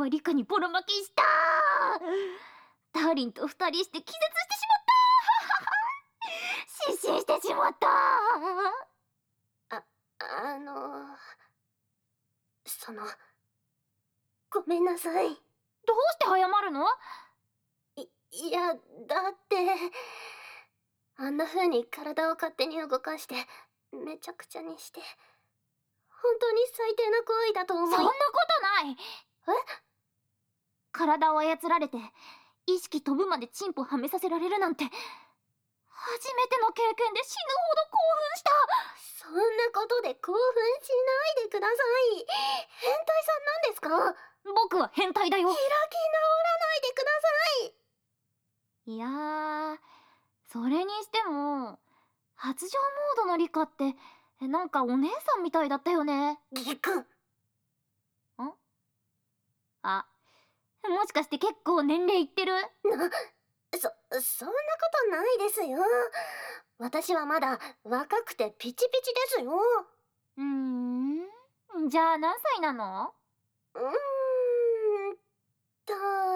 はリカにボロ負けした。ダーリンと二人して気絶してしまった。失神してしまった。 あのそのごめんなさい。 どうして謝るの？ いや、だってあんな風に体を勝手に動かしてめちゃくちゃにして本当に最低な行為だと思い。 そんなことない。体を操られて意識飛ぶまでチンポはめさせられるなんて初めての経験で死ぬほど興奮した。 そんなことで興奮しないでください。変態さんなんですか？ 僕は変態だよ。 開き直らないでください。 いやー、それにしても発情モードのリカってなんかお姉さんみたいだったよね。 ギク。 あ、もしかして結構年齢いってる？ そんなことないですよ。私はまだ若くてピチピチですよ。 じゃあ何歳なの？ うーんと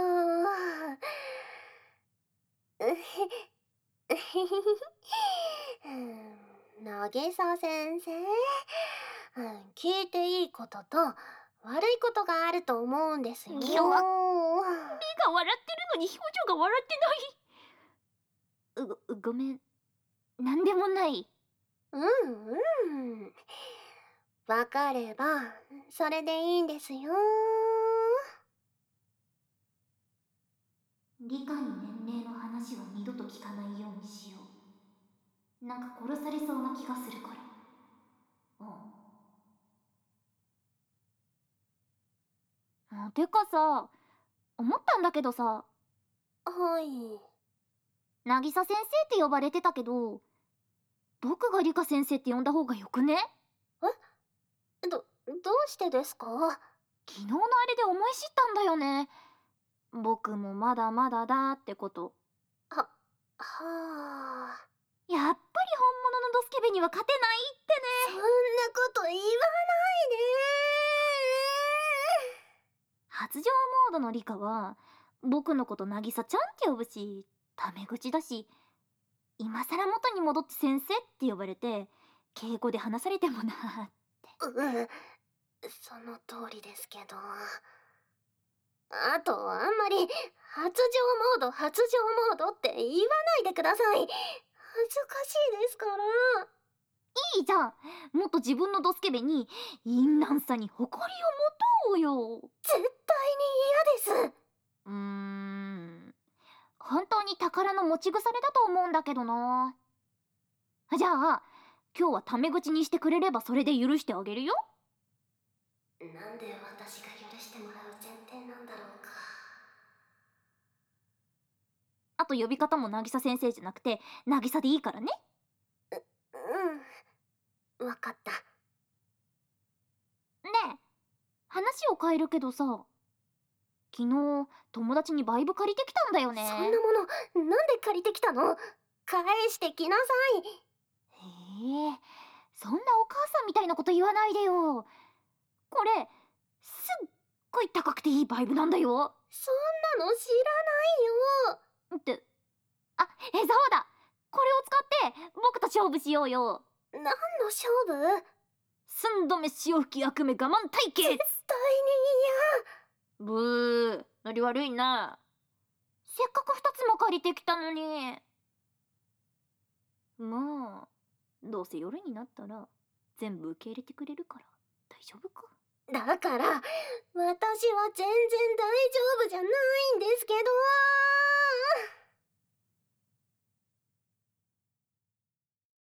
渚先生、聞いていいことと悪いことがあると思うんですよ。 目が笑ってるのに表情が笑ってない。ごめん、なんでもない。 わかればそれでいいんですよ。 リカに年齢の話は二度と聞かないようにしよう。なんか殺されそうな気がするから。てかさ、思ったんだけどさ、 はい。 渚先生って呼ばれてたけど、僕がリカ先生って呼んだ方がよくね？ どうしてですか？ 昨日のあれで思い知ったんだよね。僕もまだまだだってこと。 はあ。 やっぱり本物のドスケベには勝てないってね。 そんなこと言わないで。 発情モードのリカは僕のこと渚ちゃんって呼ぶし、タメ口だし、今さら元に戻って先生って呼ばれて敬語で話されてもなーって。 その通りですけど。あとあんまり発情モードって言わないでください。恥ずかしいですから。 いいじゃん、もっと自分のドスケベに淫乱さに誇りを持とうよ。 絶対に嫌です。 本当に宝の持ち腐れだと思うんだけどな。じゃあ今日はタメ口にしてくれればそれで許してあげるよ。 なんで私が許してもらう前提なんだろうか。 あと呼び方も渚先生じゃなくて渚でいいからね。 わかった。 ねえ、話を変えるけどさ、昨日友達にバイブ借りてきたんだよね。 そんなものなんで借りてきたの？返してきなさい。 そんなお母さんみたいなこと言わないでよ。これすっごい高くていいバイブなんだよ。 そんなの知らないよ。 ってそうだ、これを使って僕と勝負しようよ。 何の勝負？ 寸止め潮吹き悪夢我慢対決。 絶対にブー、ノリ悪いな。せっかく2つも借りてきたのに。まあどうせ夜になったら全部受け入れてくれるから大丈夫か。 嫌。だから私は全然大丈夫じゃないんですけど。